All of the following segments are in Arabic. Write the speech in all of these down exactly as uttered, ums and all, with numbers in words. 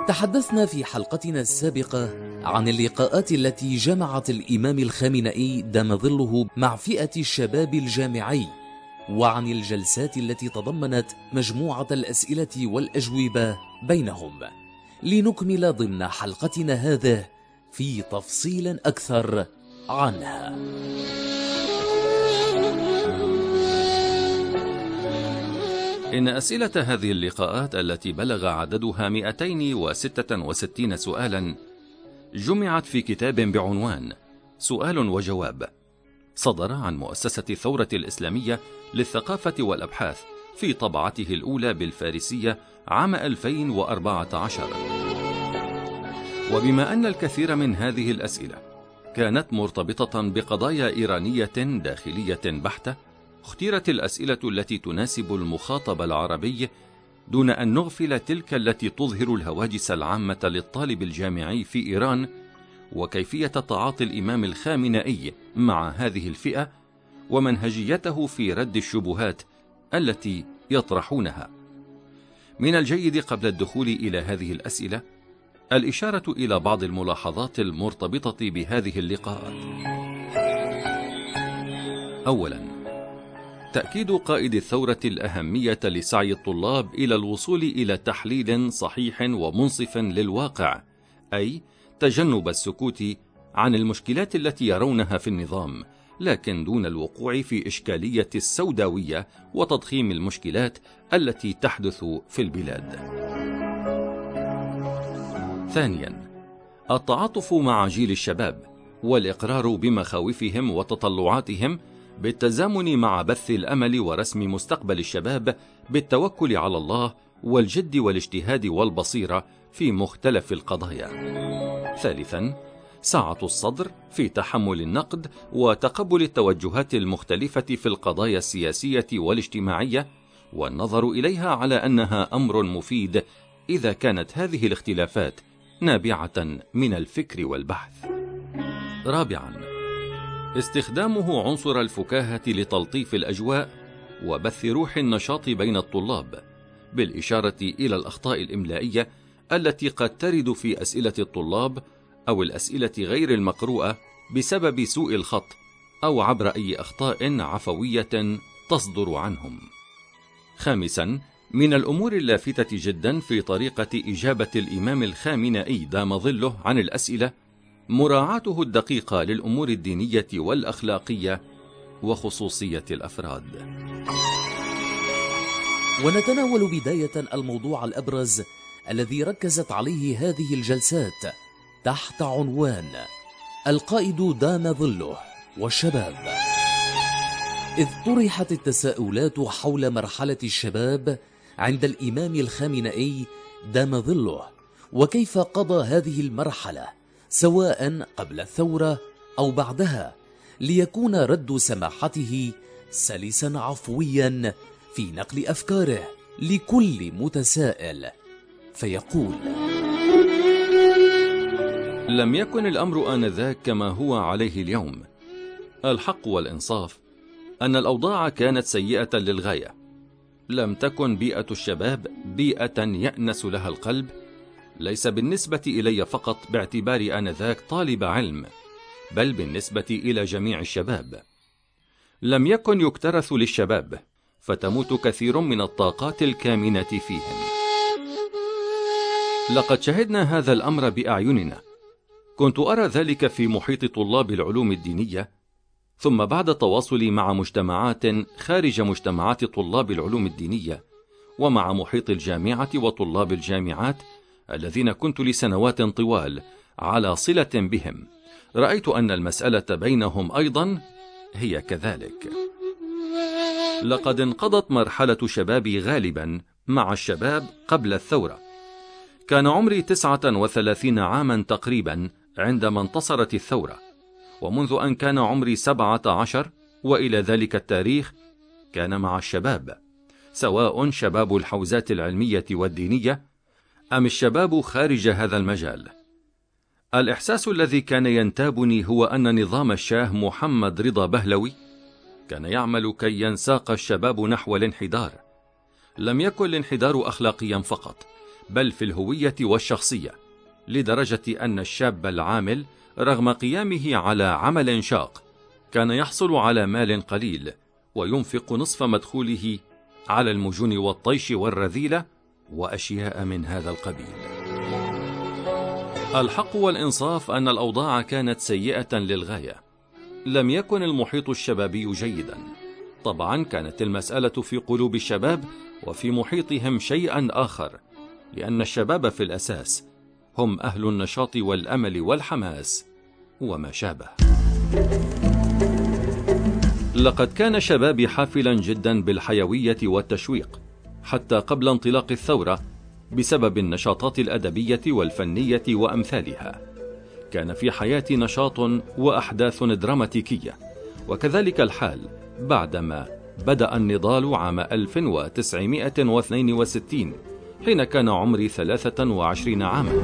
تحدثنا في حلقتنا السابقة عن اللقاءات التي جمعت الإمام الخامنئي دام ظله مع فئة الشباب الجامعي، وعن الجلسات التي تضمنت مجموعة الأسئلة والأجوبة بينهم، لنكمل ضمن حلقتنا هذه في تفصيل أكثر عنها. إن أسئلة هذه اللقاءات التي بلغ عددها مئتين وستة وستين سؤالا جمعت في كتاب بعنوان سؤال وجواب، صدر عن مؤسسة الثورة الإسلامية للثقافة والأبحاث في طبعته الأولى بالفارسية عام ألفين وأربعة عشر. وبما أن الكثير من هذه الأسئلة كانت مرتبطة بقضايا إيرانية داخلية بحتة، اختيرت الأسئلة التي تناسب المخاطب العربي دون أن نغفل تلك التي تظهر الهواجس العامة للطالب الجامعي في إيران وكيفية تعاطي الإمام الخامنئي مع هذه الفئة ومنهجيته في رد الشبهات التي يطرحونها. من الجيد قبل الدخول إلى هذه الأسئلة الإشارة إلى بعض الملاحظات المرتبطة بهذه اللقاءات. أولاً، تأكيد قائد الثورة الأهمية لسعي الطلاب إلى الوصول إلى تحليل صحيح ومنصف للواقع، أي تجنب السكوت عن المشكلات التي يرونها في النظام، لكن دون الوقوع في إشكالية السوداوية وتضخيم المشكلات التي تحدث في البلاد. ثانيا، التعاطف مع جيل الشباب والإقرار بمخاوفهم وتطلعاتهم بالتزامن مع بث الأمل ورسم مستقبل الشباب بالتوكل على الله والجد والاجتهاد والبصيرة في مختلف القضايا. ثالثا، سعة الصدر في تحمل النقد وتقبل التوجهات المختلفة في القضايا السياسية والاجتماعية، والنظر إليها على أنها أمر مفيد إذا كانت هذه الاختلافات نابعة من الفكر والبحث. رابعا، استخدامه عنصر الفكاهة لتلطيف الأجواء وبث روح النشاط بين الطلاب، بالإشارة إلى الأخطاء الإملائية التي قد ترد في أسئلة الطلاب أو الأسئلة غير المقروءة بسبب سوء الخط أو عبر أي أخطاء عفوية تصدر عنهم. خامسا، من الأمور اللافتة جدا في طريقة إجابة الإمام الخامنئي دام ظله عن الأسئلة مراعاته الدقيقة للأمور الدينية والأخلاقية وخصوصية الأفراد. ونتناول بداية الموضوع الأبرز الذي ركزت عليه هذه الجلسات تحت عنوان القائد دام ظله والشباب، إذ طرحت التساؤلات حول مرحلة الشباب عند الإمام الخامنئي دام ظله، وكيف قضى هذه المرحلة سواء قبل الثورة أو بعدها، ليكون رد سماحته سلسا عفويا في نقل أفكاره لكل متسائل، فيقول: لم يكن الأمر آنذاك كما هو عليه اليوم. الحق والإنصاف أن الأوضاع كانت سيئة للغاية. لم تكن بيئة الشباب بيئة يأنس لها القلب، ليس بالنسبة إلي فقط باعتباري آنذاك طالب علم، بل بالنسبة إلى جميع الشباب. لم يكن يكترث للشباب، فتموت كثير من الطاقات الكامنة فيهم. لقد شهدنا هذا الأمر بأعيننا. كنت أرى ذلك في محيط طلاب العلوم الدينية، ثم بعد تواصلي مع مجتمعات خارج مجتمعات طلاب العلوم الدينية، ومع محيط الجامعة وطلاب الجامعات الذين كنت لسنوات طوال على صلة بهم، رأيت أن المسألة بينهم أيضا هي كذلك. لقد انقضت مرحلة شبابي غالبا مع الشباب قبل الثورة. كان عمري تسعة وثلاثين عاما تقريبا عندما انتصرت الثورة، ومنذ أن كان عمري سبعة عشر وإلى ذلك التاريخ كان مع الشباب، سواء شباب الحوزات العلمية والدينية أم الشباب خارج هذا المجال. الإحساس الذي كان ينتابني هو أن نظام الشاه محمد رضا بهلوي كان يعمل كي ينساق الشباب نحو الانحدار. لم يكن الانحدار أخلاقيا فقط، بل في الهوية والشخصية، لدرجة أن الشاب العامل رغم قيامه على عمل شاق كان يحصل على مال قليل وينفق نصف مدخوله على المجون والطيش والرذيلة وأشياء من هذا القبيل. الحق والإنصاف أن الأوضاع كانت سيئة للغاية. لم يكن المحيط الشبابي جيدا. طبعا كانت المسألة في قلوب الشباب وفي محيطهم شيئا آخر، لأن الشباب في الأساس هم أهل النشاط والأمل والحماس وما شابه. لقد كان شبابي حافلا جدا بالحيوية والتشويق حتى قبل انطلاق الثورة بسبب النشاطات الأدبية والفنية وأمثالها. كان في حياتي نشاط وأحداث دراماتيكية، وكذلك الحال بعدما بدأ النضال عام ألف وتسعمائة واثنين وستين حين كان عمري ثلاثة وعشرين عاما.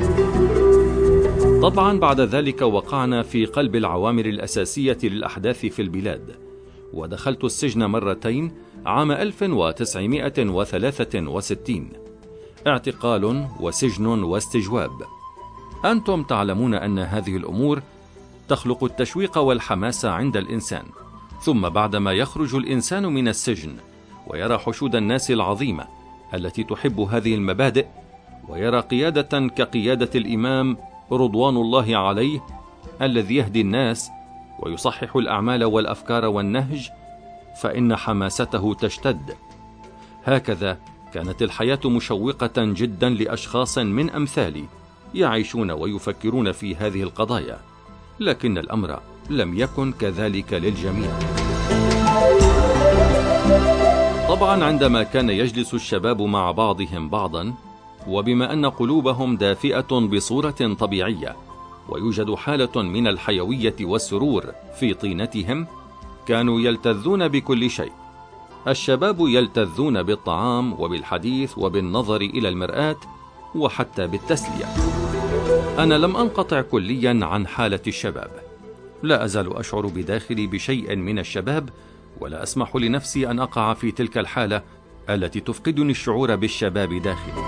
طبعا بعد ذلك وقعنا في قلب العوامل الأساسية للأحداث في البلاد، ودخلت السجن مرتين عام ألف وتسعمائة وثلاثة وستين، اعتقال وسجن واستجواب. أنتم تعلمون أن هذه الأمور تخلق التشويق والحماس عند الإنسان، ثم بعدما يخرج الإنسان من السجن ويرى حشود الناس العظيمة التي تحب هذه المبادئ، ويرى قيادة كقيادة الإمام رضوان الله عليه الذي يهدي الناس ويصحح الأعمال والأفكار والنهج، فإن حماسته تشتد. هكذا كانت الحياة مشوقة جدا لأشخاص من أمثالي يعيشون ويفكرون في هذه القضايا، لكن الأمر لم يكن كذلك للجميع. طبعا عندما كان يجلس الشباب مع بعضهم بعضا، وبما أن قلوبهم دافئة بصورة طبيعية ويوجد حالة من الحيوية والسرور في طينتهم، كانوا يلتذون بكل شيء. الشباب يلتذون بالطعام وبالحديث وبالنظر إلى المرآة وحتى بالتسلية. أنا لم أنقطع كليا عن حالة الشباب، لا أزال أشعر بداخلي بشيء من الشباب، ولا أسمح لنفسي أن أقع في تلك الحالة التي تفقدني الشعور بالشباب داخلي.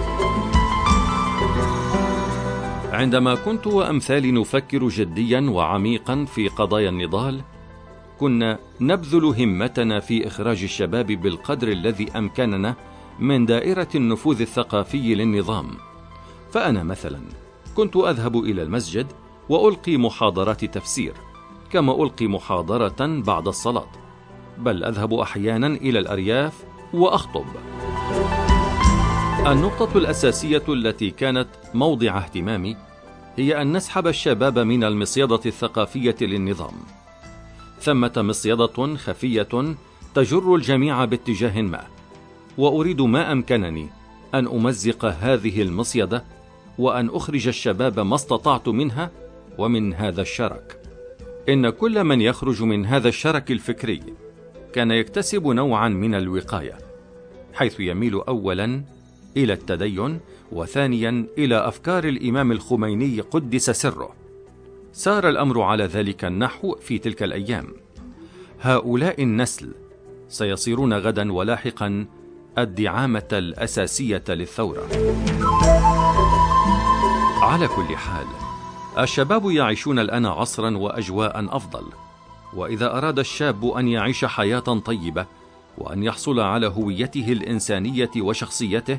عندما كنت وأمثالي نفكر جديا وعميقا في قضايا النضال، كنا نبذل همتنا في إخراج الشباب بالقدر الذي أمكننا من دائرة النفوذ الثقافي للنظام. فأنا مثلا كنت أذهب إلى المسجد وألقي محاضرات تفسير، كما ألقي محاضرة بعد الصلاة، بل أذهب أحيانا إلى الأرياف وأخطب. النقطة الأساسية التي كانت موضع اهتمامي هي أن نسحب الشباب من المصيدة الثقافية للنظام. ثمة مصيدة خفية تجر الجميع باتجاه ما، وأريد ما أمكنني أن أمزق هذه المصيدة وأن أخرج الشباب ما استطعت منها ومن هذا الشرك. إن كل من يخرج من هذا الشرك الفكري كان يكتسب نوعا من الوقاية، حيث يميل أولا إلى التدين، وثانيا إلى أفكار الإمام الخميني قدس سره. سار الأمر على ذلك النحو في تلك الأيام. هؤلاء النسل سيصيرون غدا ولاحقا الدعامة الأساسية للثورة. على كل حال، الشباب يعيشون الآن عصرا وأجواء أفضل، وإذا أراد الشاب أن يعيش حياة طيبة وأن يحصل على هويته الإنسانية وشخصيته،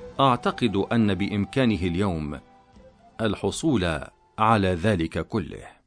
أعتقد أن بإمكانه اليوم الحصول على ذلك كله.